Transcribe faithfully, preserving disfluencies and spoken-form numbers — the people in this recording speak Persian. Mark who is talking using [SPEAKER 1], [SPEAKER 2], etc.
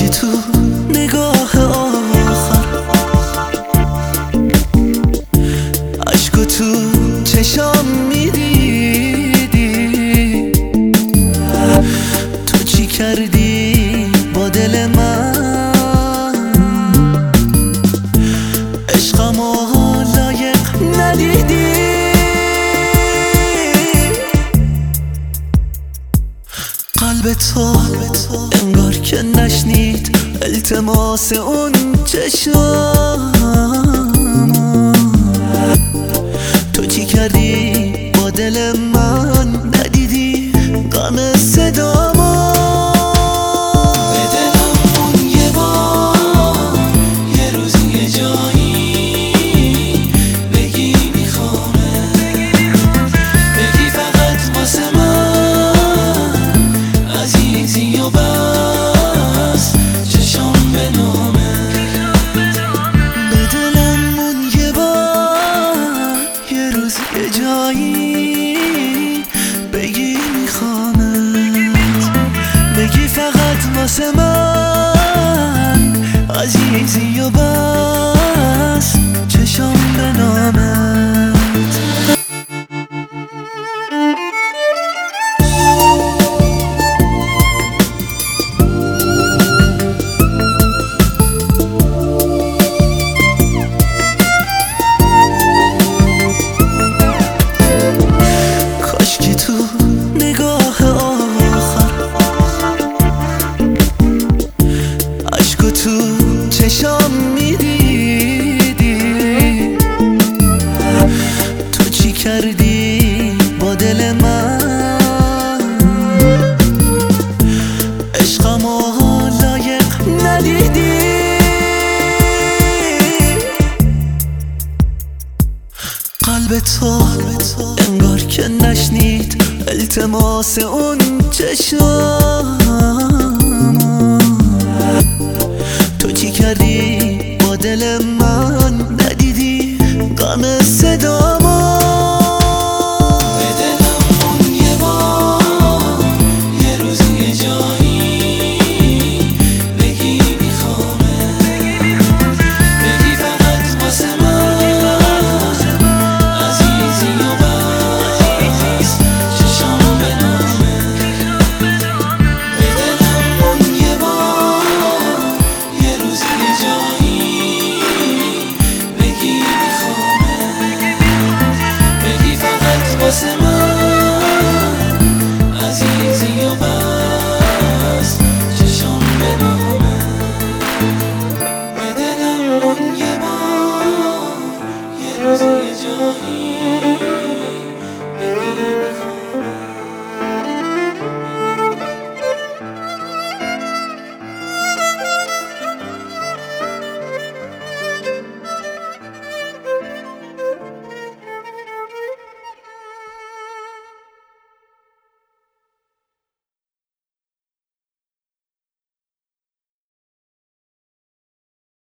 [SPEAKER 1] کاشکی تو نگاه آخر عشقو تو چشام میدیدی، تو چی کردی با دل من؟ عشقمو لایق ندیدی. قلب تو انگار که نشنید التماس اون چشمم. تو چی کردی با دل من؟ ندیدی غم صدامو. به دلم مون یه بار، یه روزی یه جایی بگی میخوامه، بگی فقط واسه من عزیزی و بس چشام به نامه. به دلم مون یه بار، یه روز یه جایی بگی میخوامت، بگی فقط واسه من عزیزی و بس چشام به نامت. کاشکی تو نگاه آخر عشقو تو چشام میدیدی، تو چی کردی با دل من؟ عشقمو لایق ندیدی. قلب تو انگار که نشنید التماس اون چشم.